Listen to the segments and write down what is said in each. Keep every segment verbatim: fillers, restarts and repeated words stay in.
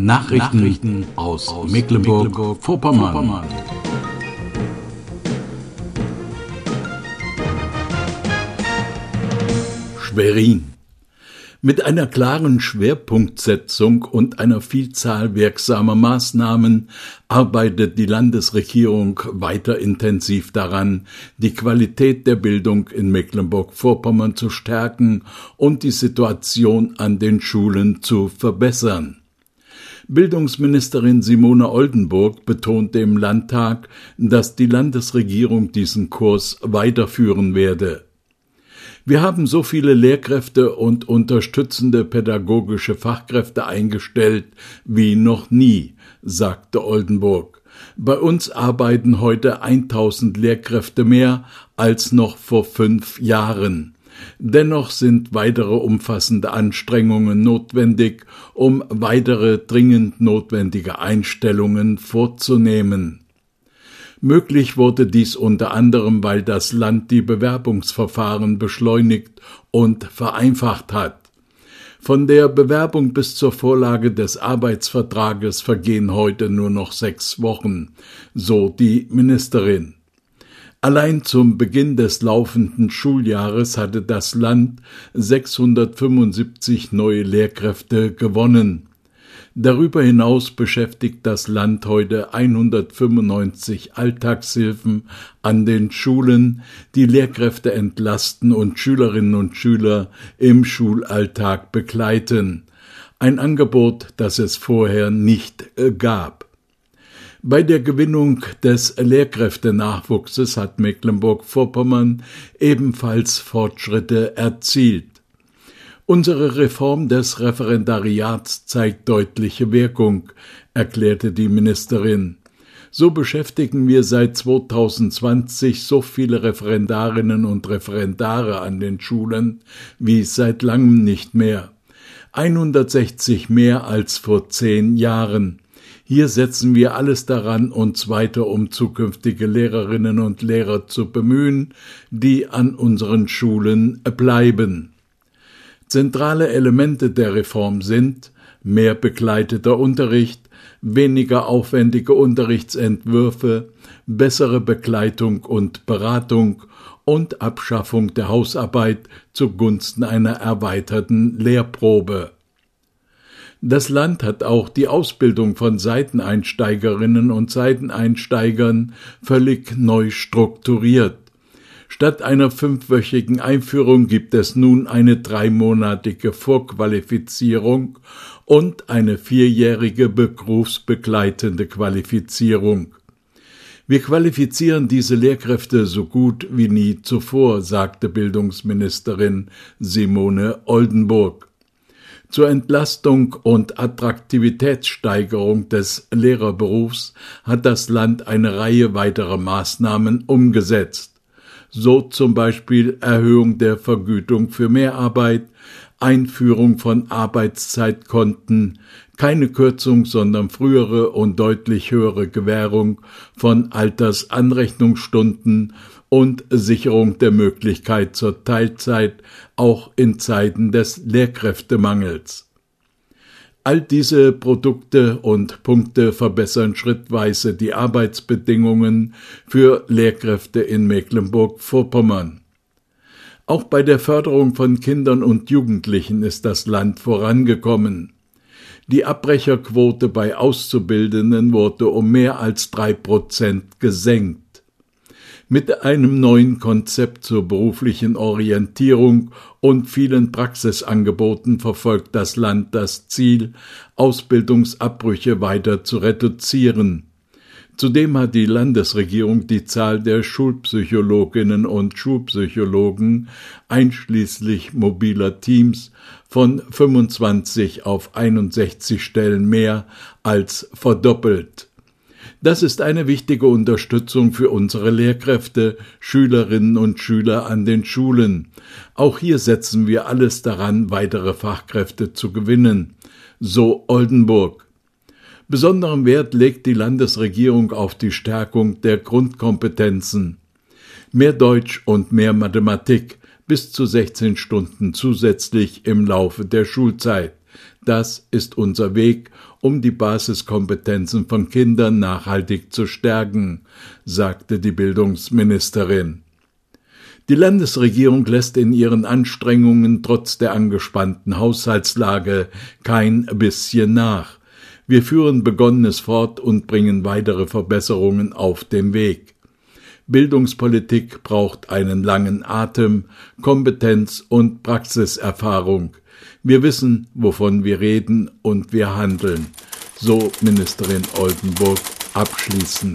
Nachrichten, Nachrichten aus, aus Mecklenburg-Vorpommern. Mecklenburg Schwerin. Mit einer klaren Schwerpunktsetzung und einer Vielzahl wirksamer Maßnahmen arbeitet die Landesregierung weiter intensiv daran, die Qualität der Bildung in Mecklenburg-Vorpommern zu stärken und die Situation an den Schulen zu verbessern. Bildungsministerin Simone Oldenburg betonte im Landtag, dass die Landesregierung diesen Kurs weiterführen werde. Wir haben so viele Lehrkräfte und unterstützende pädagogische Fachkräfte eingestellt wie noch nie, sagte Oldenburg. Bei uns arbeiten heute tausend Lehrkräfte mehr als noch vor fünf Jahren. Dennoch sind weitere umfassende Anstrengungen notwendig, um weitere dringend notwendige Einstellungen vorzunehmen. Möglich wurde dies unter anderem, weil das Land die Bewerbungsverfahren beschleunigt und vereinfacht hat. Von der Bewerbung bis zur Vorlage des Arbeitsvertrages vergehen heute nur noch sechs Wochen, so die Ministerin. Allein zum Beginn des laufenden Schuljahres hatte das Land sechshundertfünfundsiebzig neue Lehrkräfte gewonnen. Darüber hinaus beschäftigt das Land heute hundertfünfundneunzig Alltagshilfen an den Schulen, die Lehrkräfte entlasten und Schülerinnen und Schüler im Schulalltag begleiten. Ein Angebot, das es vorher nicht gab. Bei der Gewinnung des Lehrkräftenachwuchses hat Mecklenburg-Vorpommern ebenfalls Fortschritte erzielt. Unsere Reform des Referendariats zeigt deutliche Wirkung, erklärte die Ministerin. So beschäftigen wir seit zweitausendzwanzig so viele Referendarinnen und Referendare an den Schulen wie seit langem nicht mehr. hundertsechzig mehr als vor zehn Jahren. Hier setzen wir alles daran, uns weiter um zukünftige Lehrerinnen und Lehrer zu bemühen, die an unseren Schulen bleiben. Zentrale Elemente der Reform sind mehr begleiteter Unterricht, weniger aufwendige Unterrichtsentwürfe, bessere Begleitung und Beratung und Abschaffung der Hausarbeit zugunsten einer erweiterten Lehrprobe. Das Land hat auch die Ausbildung von Seiteneinsteigerinnen und Seiteneinsteigern völlig neu strukturiert. Statt einer fünfwöchigen Einführung gibt es nun eine dreimonatige Vorqualifizierung und eine vierjährige berufsbegleitende Qualifizierung. Wir qualifizieren diese Lehrkräfte so gut wie nie zuvor, sagte Bildungsministerin Simone Oldenburg. Zur Entlastung und Attraktivitätssteigerung des Lehrerberufs hat das Land eine Reihe weiterer Maßnahmen umgesetzt. So zum Beispiel Erhöhung der Vergütung für Mehrarbeit, Einführung von Arbeitszeitkonten, keine Kürzung, sondern frühere und deutlich höhere Gewährung von Altersanrechnungsstunden und Sicherung der Möglichkeit zur Teilzeit, auch in Zeiten des Lehrkräftemangels. All diese Produkte und Punkte verbessern schrittweise die Arbeitsbedingungen für Lehrkräfte in Mecklenburg-Vorpommern. Auch bei der Förderung von Kindern und Jugendlichen ist das Land vorangekommen. Die Abbrecherquote bei Auszubildenden wurde um mehr als drei Prozent gesenkt. Mit einem neuen Konzept zur beruflichen Orientierung und vielen Praxisangeboten verfolgt das Land das Ziel, Ausbildungsabbrüche weiter zu reduzieren. Zudem hat die Landesregierung die Zahl der Schulpsychologinnen und Schulpsychologen einschließlich mobiler Teams von fünfundzwanzig auf einundsechzig Stellen mehr als verdoppelt. Das ist eine wichtige Unterstützung für unsere Lehrkräfte, Schülerinnen und Schüler an den Schulen. Auch hier setzen wir alles daran, weitere Fachkräfte zu gewinnen, so Oldenburg. Besonderen Wert legt die Landesregierung auf die Stärkung der Grundkompetenzen. Mehr Deutsch und mehr Mathematik, bis zu sechzehn Stunden zusätzlich im Laufe der Schulzeit. Das ist unser Weg, um die Basiskompetenzen von Kindern nachhaltig zu stärken, sagte die Bildungsministerin. Die Landesregierung lässt in ihren Anstrengungen trotz der angespannten Haushaltslage kein bisschen nach. Wir führen Begonnenes fort und bringen weitere Verbesserungen auf den Weg. Bildungspolitik braucht einen langen Atem, Kompetenz und Praxiserfahrung. Wir wissen, wovon wir reden, und wir handeln, so Ministerin Oldenburg abschließend.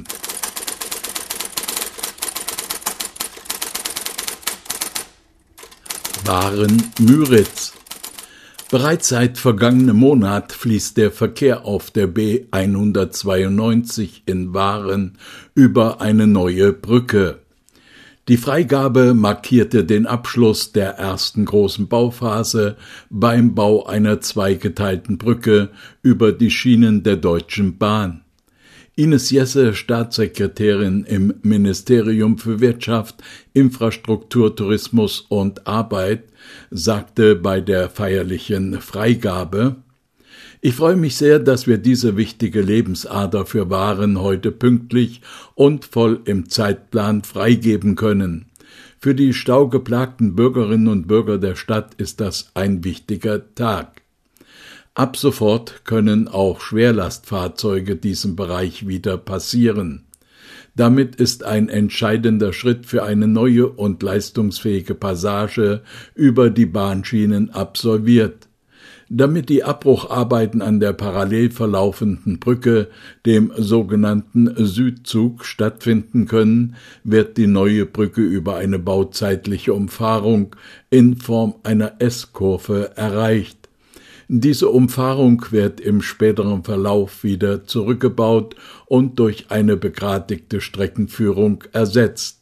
Waren-Müritz. Bereits seit vergangenem Monat fließt der Verkehr auf der B hundertzweiundneunzig in Waren über eine neue Brücke. Die Freigabe markierte den Abschluss der ersten großen Bauphase beim Bau einer zweigeteilten Brücke über die Schienen der Deutschen Bahn. Ines Jesse, Staatssekretärin im Ministerium für Wirtschaft, Infrastruktur, Tourismus und Arbeit, sagte bei der feierlichen Freigabe: Ich freue mich sehr, dass wir diese wichtige Lebensader für Waren heute pünktlich und voll im Zeitplan freigeben können. Für die staugeplagten Bürgerinnen und Bürger der Stadt ist das ein wichtiger Tag. Ab sofort können auch Schwerlastfahrzeuge diesen Bereich wieder passieren. Damit ist ein entscheidender Schritt für eine neue und leistungsfähige Passage über die Bahnschienen absolviert. Damit die Abbrucharbeiten an der parallel verlaufenden Brücke, dem sogenannten Südzug, stattfinden können, wird die neue Brücke über eine bauzeitliche Umfahrung in Form einer S-Kurve erreicht. Diese Umfahrung wird im späteren Verlauf wieder zurückgebaut und durch eine begradigte Streckenführung ersetzt.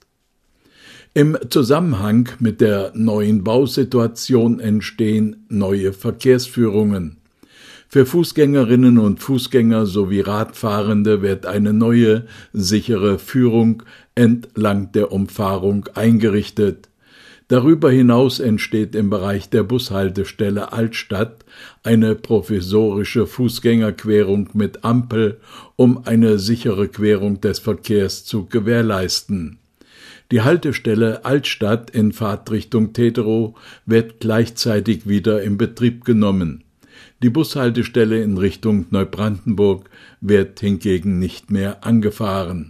Im Zusammenhang mit der neuen Bausituation entstehen neue Verkehrsführungen. Für Fußgängerinnen und Fußgänger sowie Radfahrende wird eine neue, sichere Führung entlang der Umfahrung eingerichtet. Darüber hinaus entsteht im Bereich der Bushaltestelle Altstadt eine provisorische Fußgängerquerung mit Ampel, um eine sichere Querung des Verkehrs zu gewährleisten. Die Haltestelle Altstadt in Fahrtrichtung Teterow wird gleichzeitig wieder in Betrieb genommen. Die Bushaltestelle in Richtung Neubrandenburg wird hingegen nicht mehr angefahren.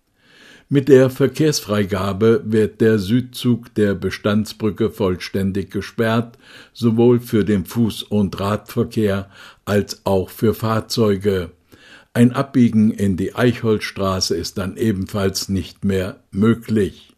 Mit der Verkehrsfreigabe wird der Südzug der Bestandsbrücke vollständig gesperrt, sowohl für den Fuß- und Radverkehr als auch für Fahrzeuge. Ein Abbiegen in die Eichholzstraße ist dann ebenfalls nicht mehr möglich.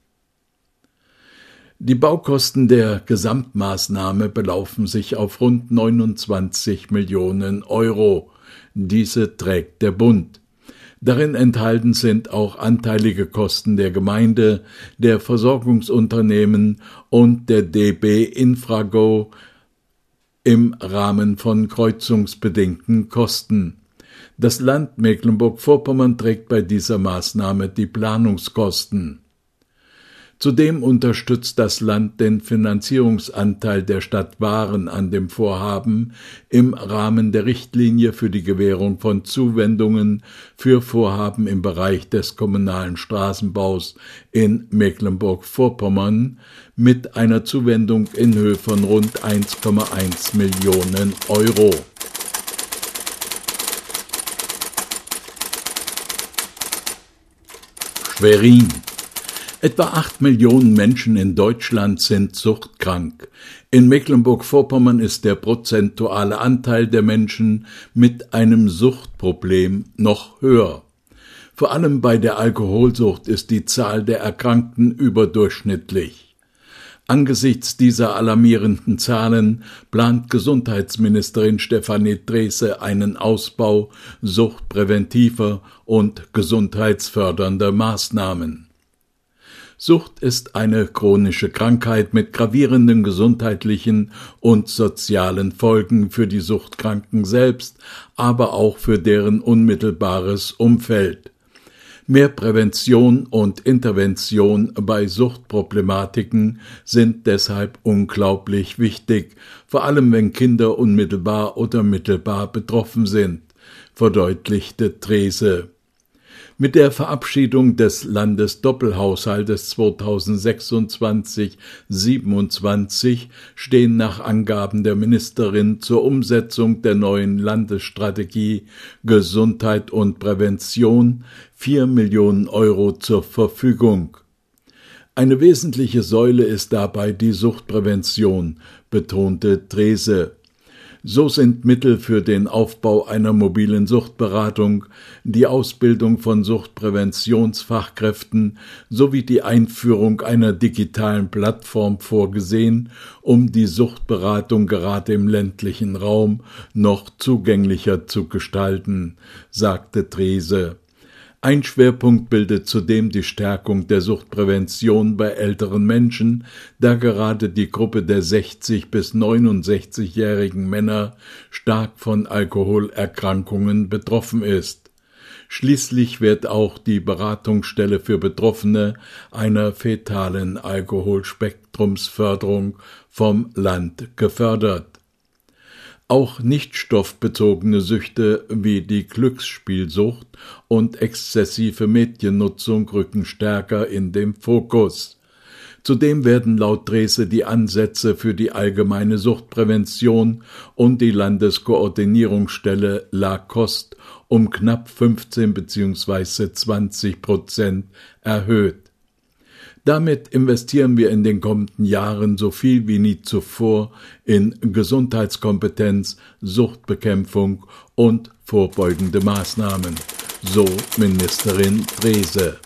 Die Baukosten der Gesamtmaßnahme belaufen sich auf rund neunundzwanzig Millionen Euro. Diese trägt der Bund. Darin enthalten sind auch anteilige Kosten der Gemeinde, der Versorgungsunternehmen und der D B Infrago im Rahmen von kreuzungsbedingten Kosten. Das Land Mecklenburg-Vorpommern trägt bei dieser Maßnahme die Planungskosten. Zudem unterstützt das Land den Finanzierungsanteil der Stadt Waren an dem Vorhaben im Rahmen der Richtlinie für die Gewährung von Zuwendungen für Vorhaben im Bereich des kommunalen Straßenbaus in Mecklenburg-Vorpommern mit einer Zuwendung in Höhe von rund eins Komma eins Millionen Euro. Schwerin. Etwa acht Millionen Menschen in Deutschland sind suchtkrank. In Mecklenburg-Vorpommern ist der prozentuale Anteil der Menschen mit einem Suchtproblem noch höher. Vor allem bei der Alkoholsucht ist die Zahl der Erkrankten überdurchschnittlich. Angesichts dieser alarmierenden Zahlen plant Gesundheitsministerin Stefanie Drese einen Ausbau suchtpräventiver und gesundheitsfördernder Maßnahmen. Sucht ist eine chronische Krankheit mit gravierenden gesundheitlichen und sozialen Folgen für die Suchtkranken selbst, aber auch für deren unmittelbares Umfeld. Mehr Prävention und Intervention bei Suchtproblematiken sind deshalb unglaublich wichtig, vor allem wenn Kinder unmittelbar oder mittelbar betroffen sind, verdeutlichte Trese. Mit der Verabschiedung des Landesdoppelhaushaltes zweitausendsechsundzwanzig siebenundzwanzig stehen nach Angaben der Ministerin zur Umsetzung der neuen Landesstrategie Gesundheit und Prävention vier Millionen Euro zur Verfügung. Eine wesentliche Säule ist dabei die Suchtprävention, betonte Trese. So sind Mittel für den Aufbau einer mobilen Suchtberatung, die Ausbildung von Suchtpräventionsfachkräften sowie die Einführung einer digitalen Plattform vorgesehen, um die Suchtberatung gerade im ländlichen Raum noch zugänglicher zu gestalten, sagte Trese. Ein Schwerpunkt bildet zudem die Stärkung der Suchtprävention bei älteren Menschen, da gerade die Gruppe der sechzig- bis neunundsechzigjährigen Männer stark von Alkoholerkrankungen betroffen ist. Schließlich wird auch die Beratungsstelle für Betroffene einer fetalen Alkoholspektrumsförderung vom Land gefördert. Auch nicht stoffbezogene Süchte wie die Glücksspielsucht und exzessive Mediennutzung rücken stärker in den Fokus. Zudem werden laut Trese die Ansätze für die allgemeine Suchtprävention und die Landeskoordinierungsstelle LACOST um knapp fünfzehn bzw. zwanzig Prozent erhöht. Damit investieren wir in den kommenden Jahren so viel wie nie zuvor in Gesundheitskompetenz, Suchtbekämpfung und vorbeugende Maßnahmen, so Ministerin Trese.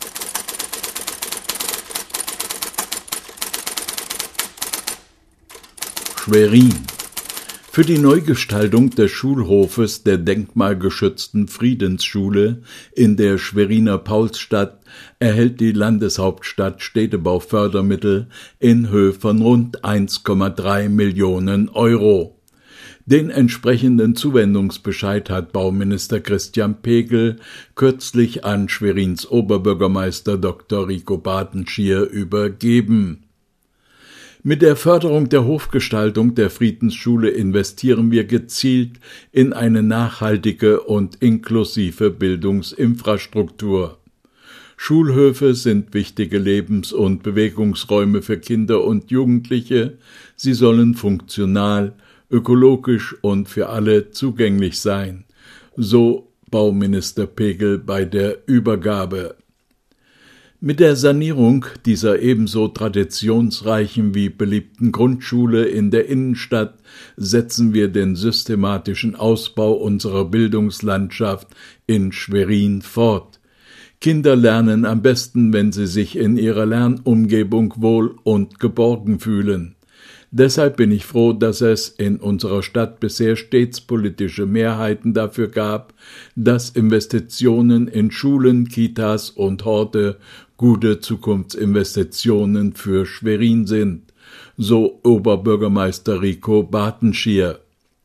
Schwerin. Für die Neugestaltung des Schulhofes der denkmalgeschützten Friedensschule in der Schweriner Paulsstadt erhält die Landeshauptstadt Städtebaufördermittel in Höhe von rund eins Komma drei Millionen Euro. Den entsprechenden Zuwendungsbescheid hat Bauminister Christian Pegel kürzlich an Schwerins Oberbürgermeister Doktor Rico Bartenschier übergeben. Mit der Förderung der Hofgestaltung der Friedensschule investieren wir gezielt in eine nachhaltige und inklusive Bildungsinfrastruktur. Schulhöfe sind wichtige Lebens- und Bewegungsräume für Kinder und Jugendliche. Sie sollen funktional, ökologisch und für alle zugänglich sein, so Bauminister Pegel bei der Übergabe. Mit der Sanierung dieser ebenso traditionsreichen wie beliebten Grundschule in der Innenstadt setzen wir den systematischen Ausbau unserer Bildungslandschaft in Schwerin fort. Kinder lernen am besten, wenn sie sich in ihrer Lernumgebung wohl und geborgen fühlen. Deshalb bin ich froh, dass es in unserer Stadt bisher stets politische Mehrheiten dafür gab, dass Investitionen in Schulen, Kitas und Horte gute Zukunftsinvestitionen für Schwerin sind, so Oberbürgermeister Rico Bartenschier.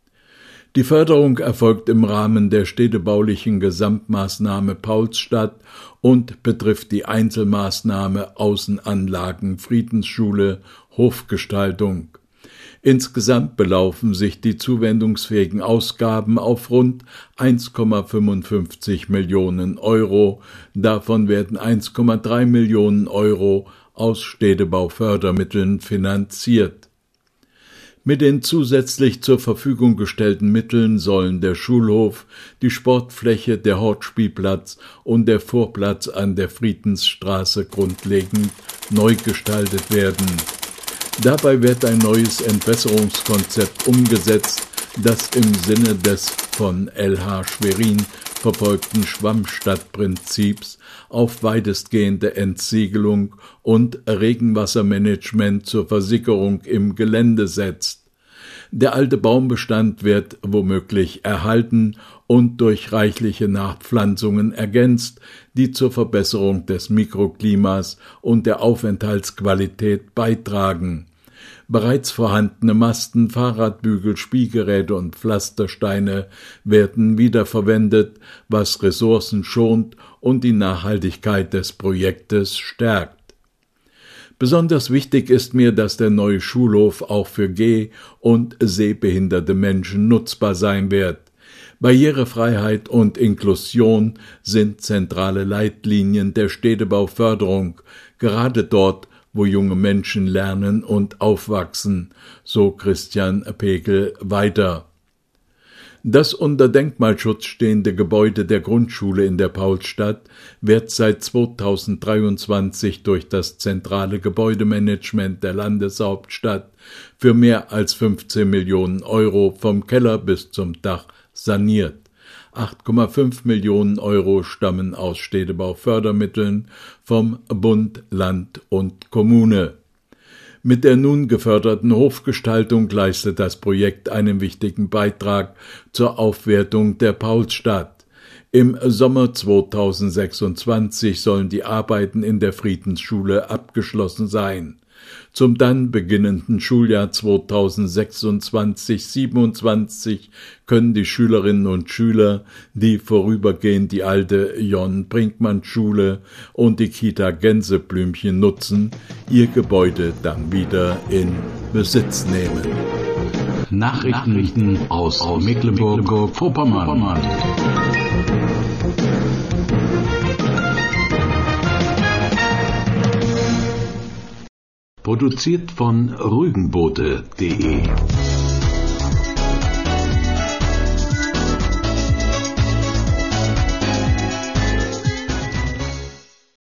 Die Förderung erfolgt im Rahmen der städtebaulichen Gesamtmaßnahme Paulsstadt und betrifft die Einzelmaßnahme Außenanlagen Friedensschule Hofgestaltung. Insgesamt belaufen sich die zuwendungsfähigen Ausgaben auf rund eins Komma fünfundfünfzig Millionen Euro, davon werden eins Komma drei Millionen Euro aus Städtebaufördermitteln finanziert. Mit den zusätzlich zur Verfügung gestellten Mitteln sollen der Schulhof, die Sportfläche, der Hortspielplatz und der Vorplatz an der Friedensstraße grundlegend neu gestaltet werden. Dabei wird ein neues Entwässerungskonzept umgesetzt, das im Sinne des von L H Schwerin verfolgten Schwammstadtprinzips auf weitestgehende Entsiegelung und Regenwassermanagement zur Versickerung im Gelände setzt. Der alte Baumbestand wird womöglich erhalten und durch reichliche Nachpflanzungen ergänzt, die zur Verbesserung des Mikroklimas und der Aufenthaltsqualität beitragen. Bereits vorhandene Masten, Fahrradbügel, Spielgeräte und Pflastersteine werden wiederverwendet, was Ressourcen schont und die Nachhaltigkeit des Projektes stärkt. Besonders wichtig ist mir, dass der neue Schulhof auch für geh- und sehbehinderte Menschen nutzbar sein wird. Barrierefreiheit und Inklusion sind zentrale Leitlinien der Städtebauförderung, gerade dort, wo junge Menschen lernen und aufwachsen, so Christian Pegel weiter. Das unter Denkmalschutz stehende Gebäude der Grundschule in der Paulstadt wird seit zweitausenddreiundzwanzig durch das zentrale Gebäudemanagement der Landeshauptstadt für mehr als fünfzehn Millionen Euro vom Keller bis zum Dach saniert. acht Komma fünf Millionen Euro stammen aus Städtebaufördermitteln vom Bund, Land und Kommune. Mit der nun geförderten Hofgestaltung leistet das Projekt einen wichtigen Beitrag zur Aufwertung der Paulstadt. Im Sommer zweitausendsechsundzwanzig sollen die Arbeiten in der Friedensschule abgeschlossen sein. Zum dann beginnenden Schuljahr zweitausendsechsundzwanzig siebenundzwanzig können die Schülerinnen und Schüler, die vorübergehend die alte John-Brinkmann-Schule und die Kita Gänseblümchen nutzen, ihr Gebäude dann wieder in Besitz nehmen. Nachrichten, Nachrichten aus, aus Mecklenburg-Vorpommern. Produziert von Rügenboote punkt de